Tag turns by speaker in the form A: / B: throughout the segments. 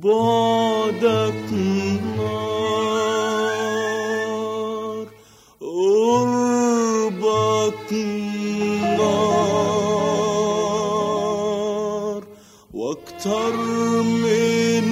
A: بعدك نار، قربك نار، واكتر من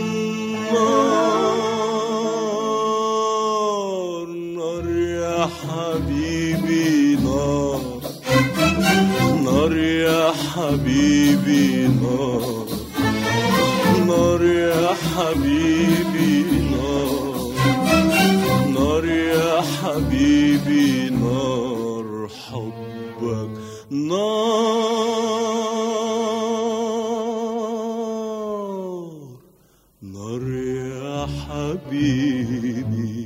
A: نار. نار يا حبيبي نار، نار يا حبيبي نار، نار يا حبيبي نار، نار يا حبيبي نار. حبك نار، نار يا حبيبي.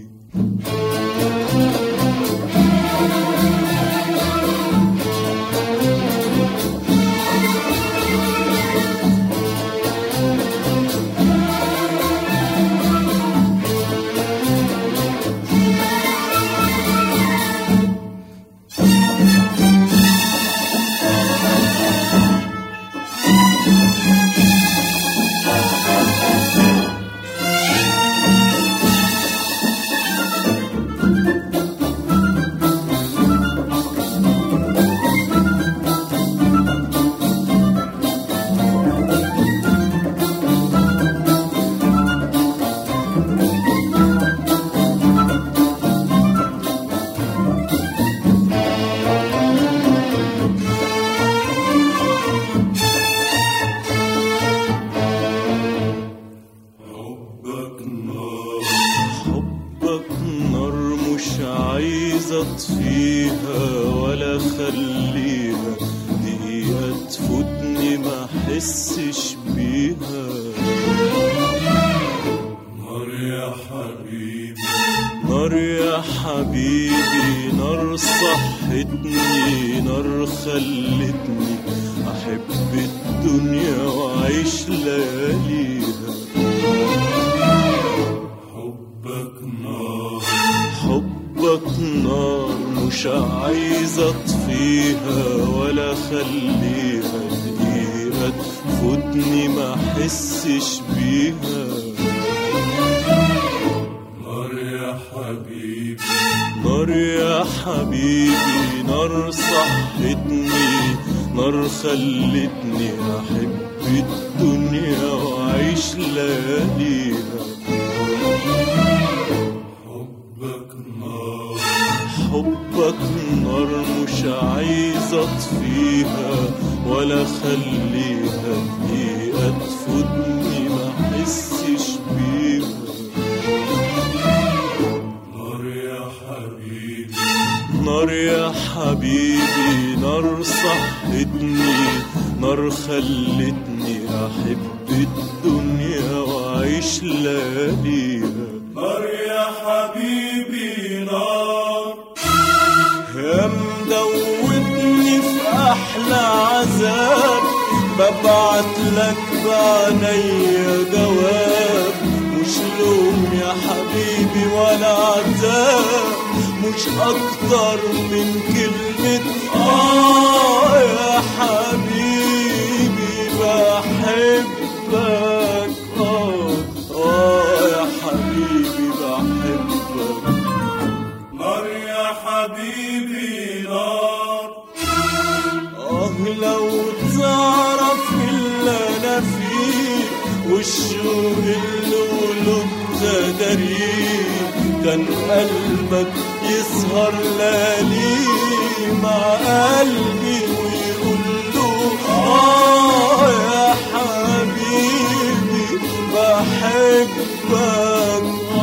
A: أطفيها ولا خليها دقيقة تفوتني ما حسش بيها.
B: نار يا حبيبي،
A: نار يا حبيبي، نار صحتني، نار خلتني أحب الدنيا وأعيش لياليها.
B: حبك نار،
A: حبك نار مش عايز أطفيها ولا خليها دقيقة تفوتني ما حسش بيها.
B: نار يا حبيبي،
A: نار يا حبيبي، نار صحتني، نار خلتني أحب الدنيا وأعيش لياليها.
B: حبك نار،
A: حبك نار مش عايز أطفيها ولا خليها دقيقة تفوتني ما حسش بيها.
B: نار يا حبيبي،
A: نار يا حبيبي، نار صحتني، نار خلتني أحب الدنيا وأعيش لياليها.
B: نار يا حبيبي نار،
A: يا مدوبني في أحلى عذاب، ببعت لك بعنيا جواب، مش لوم يا حبيبي ولا عذاب، مش أكتر من كلمة يا حبيبي بحبك. يا حبيبي بحبك.
B: نار يا حبيبي نار،
A: لو تعرف اللي أنا فيه والشوق اللي قلوب تداريه، كان قلبك يسهر ليالي مع قلبي ويقول له يا حبيبي بحبك.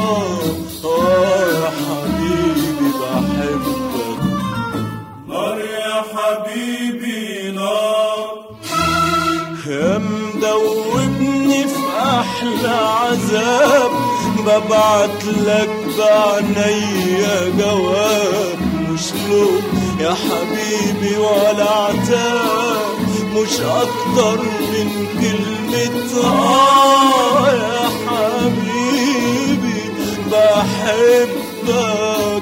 A: يا حبيبي بحبك.
B: نار يا حبيبي نار،
A: يا مدوبني في أحلى عذاب، ببعت لك بعنيا جواب، مش لوم يا حبيبي ولا عتاب، مش أكتر من كلمة يا حبيبي بحبك.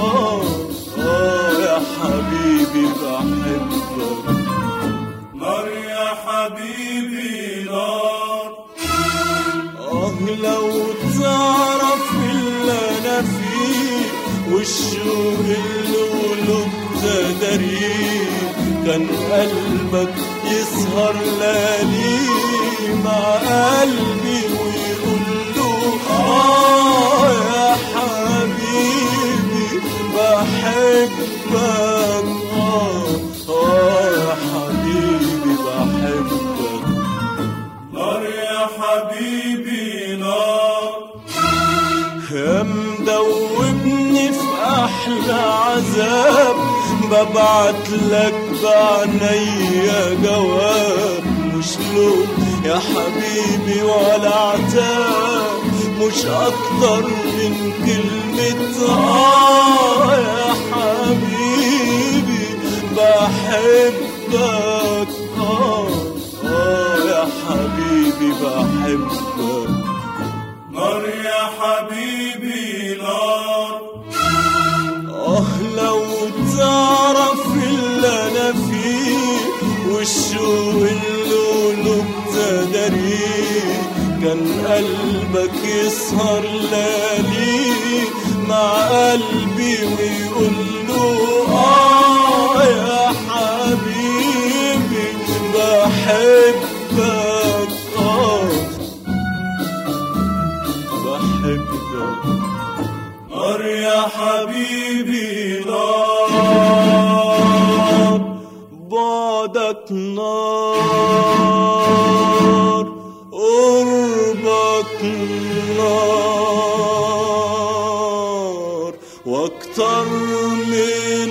A: يا حبيبي بحبك.
B: نار يا حبيبي نار،
A: لو تعرف اللي انا فيه والشوق اللي قلوب تداريه، كان قلبك يسهر ليالي مع قلبي ويقول له يا حبيبي بحبك، يا حبيبي بحبك.
B: نار يا حبيبي نار،
A: يا مدوبني في احلى عذاب، ببعتلك بعنيا جواب، مش لوم يا حبيبي ولا عتاب، مش اكتر من كلمة يا حبيبي بحبك، يا حبيبي بحبك.
B: نار يا حبيبي نار،
A: لو تعرف اللي انا فيه والشوق اللي قلوب تداريه، كان قلبك يسهر ليالي مع قلبي ويقول له يا حبيبي بحبك، بحبك.
B: نار يا حبيبي نار،
A: بعدك نار، قربك نار، واكتر من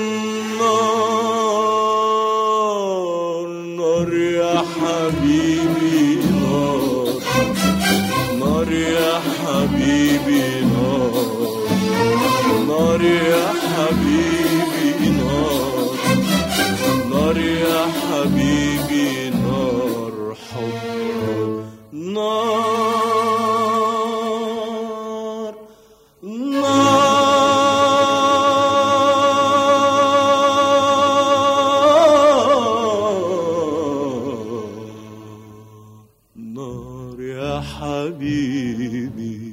A: نار. نار يا حبيبي نار، نار يا حبيبي نار، نار يا حبيبي نار، نار يا حبيبي نار حبك نار، نار، نار يا حبيبي.